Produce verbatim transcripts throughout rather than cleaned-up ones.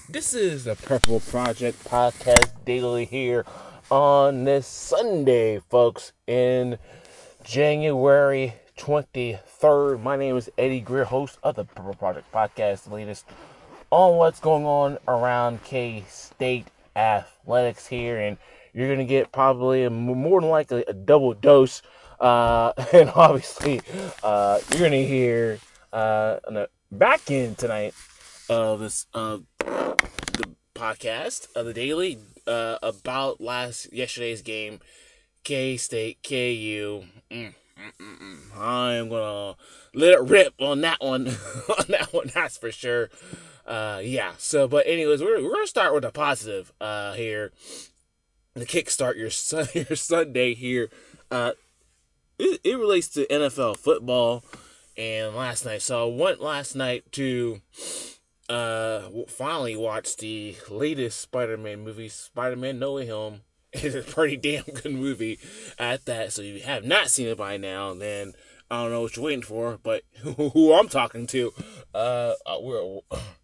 This is the Purple Project Podcast Daily here on this Sunday, folks, in January twenty-third. My name is Eddie Greer, host of the Purple Project Podcast, the latest on what's going on around K-State athletics here, and you're going to get probably a, more than likely a double dose, uh, and obviously uh, you're going to hear uh, on the back end tonight of this uh, the podcast of the daily uh, about last yesterday's game, K State K U. Mm, mm, mm, mm. I'm gonna let it rip on that one, on that one. That's for sure. Uh, yeah. So, but anyways, we're we're gonna start with a positive uh, here to kickstart your sun, your Sunday here. Uh, it, it relates to N F L football and last night. So I went last night to uh finally watched the latest Spider-Man movie, Spider-Man No Way Home. It's a pretty damn good movie at that. So if you have not seen it by now, then I don't know what you're waiting for. But who I'm talking to, uh, uh, we're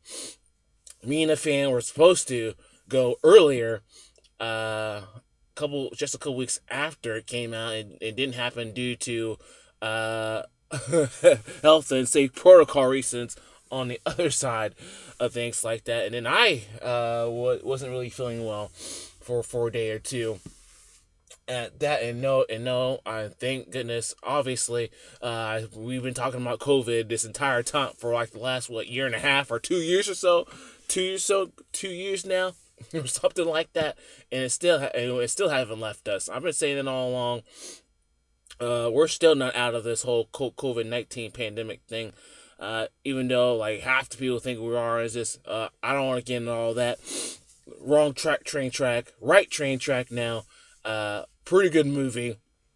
me and a fan were supposed to go earlier, uh, couple just a couple weeks after it came out, and it didn't happen due to uh health and safe protocol reasons on the other side of things like that. And then I uh w- wasn't really feeling well for for a day or two at that. And no, and no, I thank goodness. Obviously, uh, we've been talking about COVID this entire time for like the last what year and a half or two years or so, two years so two years now, or something like that. And it still ha- and it still haven't left us. I've been saying it all along. Uh, we're still not out of this whole COVID nineteen pandemic thing. Uh, even though like half the people think we are, is just uh, I don't want to get into all that. Wrong track, train track, right train track now. Uh, pretty good movie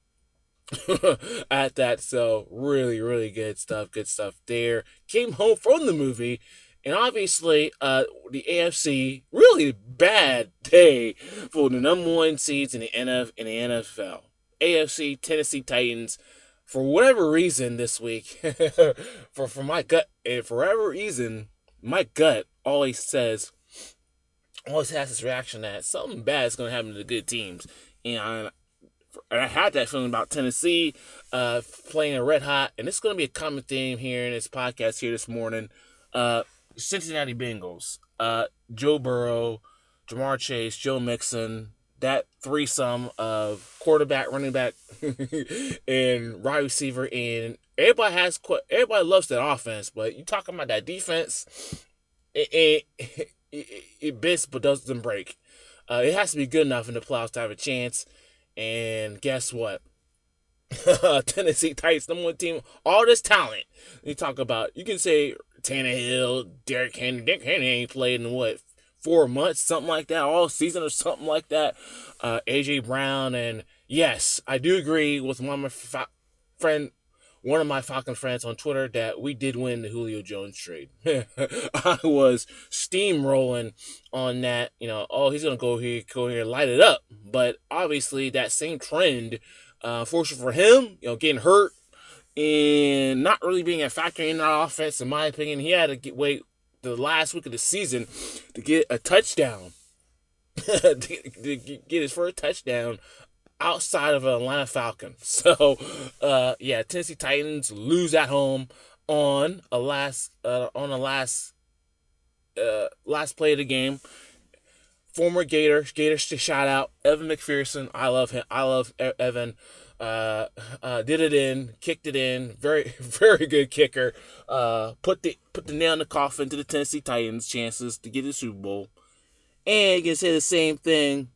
at that. So really, really good stuff. Good stuff there. Came home from the movie, and obviously, uh, the A F C really bad day for the number one seeds in the N F in the N F L. A F C Tennessee Titans. For whatever reason this week, for for my gut, and for whatever reason, my gut always says, always has this reaction that something bad is going to happen to the good teams. And I, and I had that feeling about Tennessee uh, playing a red hot, and it's going to be a common theme here in this podcast here this morning. Uh, Cincinnati Bengals, uh, Joe Burrow, Jamar Chase, Joe Mixon, that threesome of quarterback, running back, and wide receiver, and everybody has everybody loves that offense, but you talking about that defense, it it, it, it bends but doesn't break. Uh, it has to be good enough in the playoffs to have a chance. And guess what? Tennessee Titans, number one team, all this talent. You talk about, you can say Tannehill, Derrick Henry. Derrick Henry ain't played in what, four months, something like that, all season or something like that. Uh, A J Brown, and yes, I do agree with one of my fa- friend, one of my Falcon friends on Twitter that we did win the Julio Jones trade. I was steamrolling on that, you know, oh, he's gonna go here, go here, light it up. But obviously, that same trend, uh, fortunate for him, you know, getting hurt and not really being a factor in our offense, in my opinion, he had to get, wait the last week of the season to get a touchdown, to get his first touchdown outside of an Atlanta Falcon. So, uh, yeah, Tennessee Titans lose at home on a last uh, on a last uh, last play of the game. Former Gator, Gator shout out Evan McPherson. I love him. I love Evan. Uh, uh, did it in, kicked it in. Very, very good kicker. Uh, put the put the nail in the coffin to the Tennessee Titans' chances to get the Super Bowl. And you can say the same thing.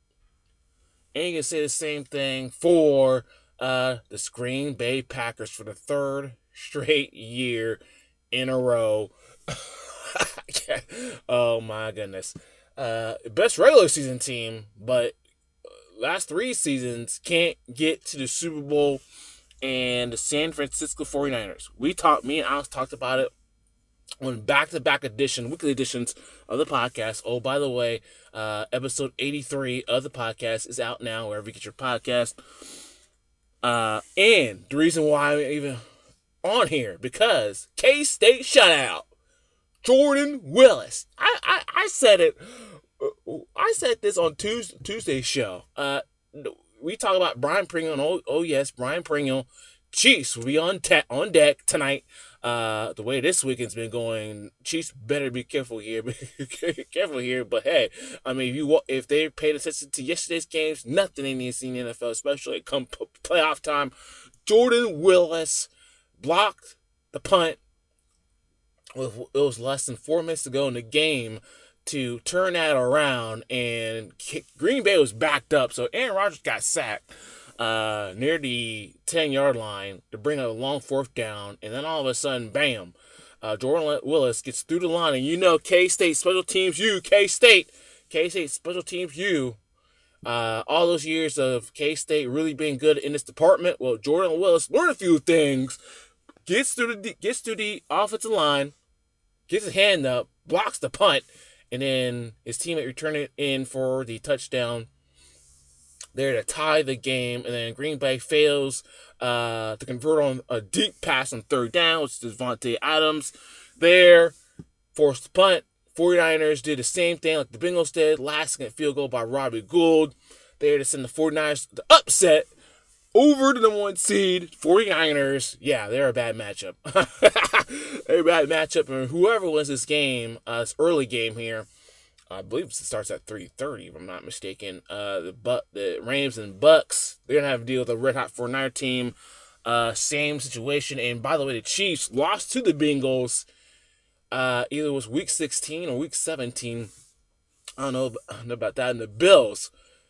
And you can say the same thing for uh, the Green Bay Packers for the third straight year in a row. Oh my goodness. Uh, best regular season team, but last three seasons can't get to the Super Bowl, and the San Francisco forty-niners. We talked, me and Alex talked about it on back-to-back edition, weekly editions of the podcast. Oh, by the way, uh, episode eighty-three of the podcast is out now, wherever you get your podcast. Uh, and the reason why I'm even on here, because K-State shutout. Jordan Willis. I, I, I said it. I said this on Tuesday, Tuesday's show. Uh, we talk about Brian Pringle. And oh, oh yes, Brian Pringle. Chiefs will be on te- on deck tonight. Uh, the way this weekend's been going, Chiefs better be careful here. careful here. But hey, I mean, if you if they paid attention to yesterday's games, nothing they need to see in the N F L, especially come playoff time. Jordan Willis blocked the punt with it was less than four minutes to go in the game to turn that around, and Green Bay was backed up, so Aaron Rodgers got sacked uh, near the ten-yard line to bring a long fourth down, and then all of a sudden, bam, uh, Jordan Willis gets through the line, and you know K-State Special Teams U, K-State, K-State Special Teams U, uh, all those years of K-State really being good in this department, well, Jordan Willis learned a few things, gets through the gets through the offensive line, gets his hand up, blocks the punt, and then his teammate returned it in for the touchdown there to tie the game. And then Green Bay fails uh, to convert on a deep pass on third down, which is Devontae Adams there. Forced the punt. 49ers did the same thing like the Bengals did. Last second field goal by Robbie Gould there to send the 49ers the upset over to the one seed, 49ers. Yeah, they're a bad matchup. They're a bad matchup. And whoever wins this game, uh, this early game here, I believe it starts at three thirty, if I'm not mistaken. Uh, the but the Rams and Bucks, they're going to have to deal with a red-hot 49er team. Uh, same situation. And by the way, the Chiefs lost to the Bengals. Uh, either it was week sixteen or week seventeen. I don't know, I don't know about that. And the Bills,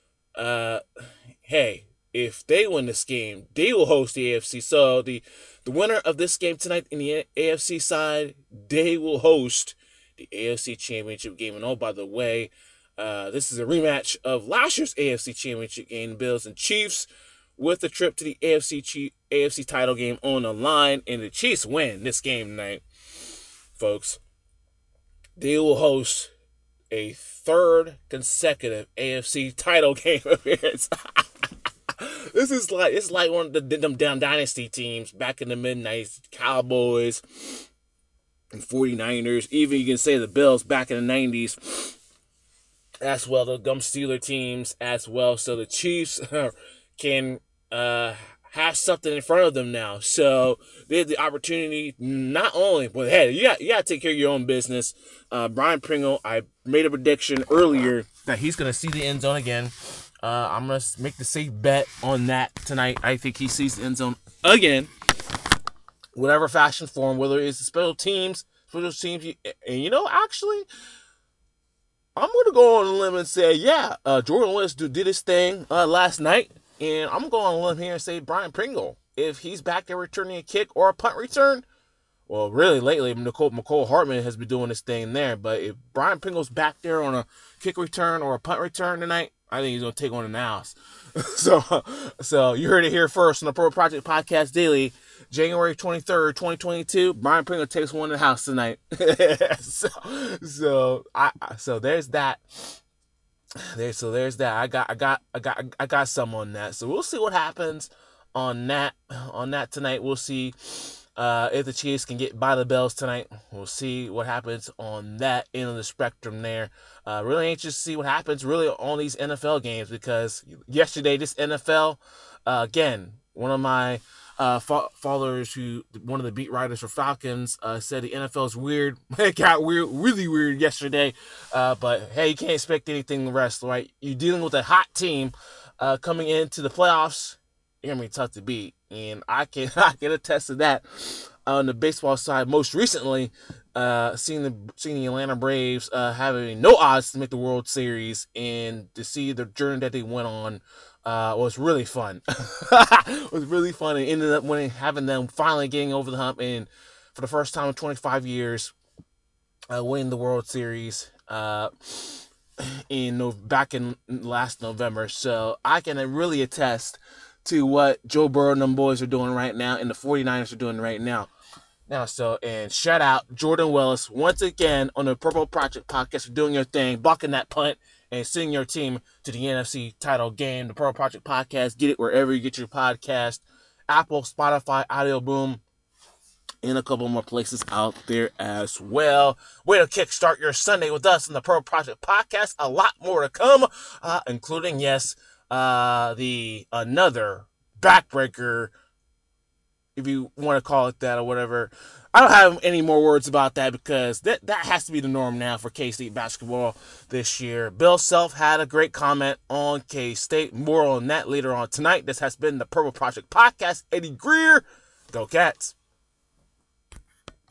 uh, hey, if they win this game, they will host the A F C. So the, the winner of this game tonight in the A F C side, they will host the A F C Championship game. And oh, by the way, uh, this is a rematch of last year's A F C Championship game, Bills and Chiefs, with a trip to the A F C Chief, A F C title game on the line. And the Chiefs win this game tonight, folks. They will host a third consecutive A F C title game appearance. This is like it's like one of the them down dynasty teams back in the mid nineties, Cowboys and 49ers. Even you can say the Bills back in the nineties as well, the Gum Steeler teams as well. So the Chiefs can uh, have something in front of them now. So they have the opportunity not only, but hey, you got you got to take care of your own business. Uh, Brian Pringle, I made a prediction earlier that he's going to see the end zone again. Uh, I'm going to make the safe bet on that tonight. I think he sees the end zone again. Whatever fashion form, whether it's the special teams, special teams. And you know, actually, I'm going to go on a limb and say, yeah, uh, Jordan Willis did his thing uh, last night. And I'm going on a limb here and say Brian Pringle, if he's back there returning a kick or a punt return, well, really lately, Nicole, McCole Hartman has been doing this thing there. But if Brian Pringle's back there on a kick return or a punt return tonight, I think he's going to take on the house. so, so you heard it here first on the Pro Project Podcast Daily, January twenty-third, twenty twenty-two. Brian Pringle takes one in the house tonight. so, so I, so there's that. There, so there's that. I got, I got, I got, I got some on that. So we'll see what happens on that, on that tonight. We'll see. Uh, if the Chiefs can get by the Bills tonight, we'll see what happens on that end of the spectrum there. Uh, really anxious to see what happens really on these N F L games, because yesterday, this N F L, uh, again, one of my uh, fa- followers, who one of the beat writers for Falcons, uh, said the N F L is weird. It got weird, really weird yesterday. Uh, but hey, you can't expect anything the rest, right? You're dealing with a hot team uh, coming into the playoffs. You're gonna be tough to beat, and I can I can attest to that. On the baseball side, most recently, uh, seeing the seeing the Atlanta Braves uh, having no odds to make the World Series, and to see the journey that they went on uh, was really fun. It was really fun, and ended up winning, having them finally getting over the hump, and for the first time in twenty-five years, uh, winning the World Series. Uh, in back in last November, so I can really attest to what Joe Burrow and them boys are doing right now, and the 49ers are doing right now. Now, so, and shout out Jordan Willis once again on the Purple Project Podcast for doing your thing, blocking that punt, and sending your team to the N F C title game. The Purple Project Podcast, get it wherever you get your podcast. Apple, Spotify, Audio Boom, and a couple more places out there as well. Way to kickstart your Sunday with us in the Pro Project Podcast. A lot more to come, uh, including, yes, uh, the another backbreaker, if you want to call it that or whatever. I don't have any more words about that because that, that has to be the norm now for K-State basketball this year. Bill Self had a great comment on K-State. More on that later on tonight. This has been the Purple Project Podcast. Eddie Greer, go Cats.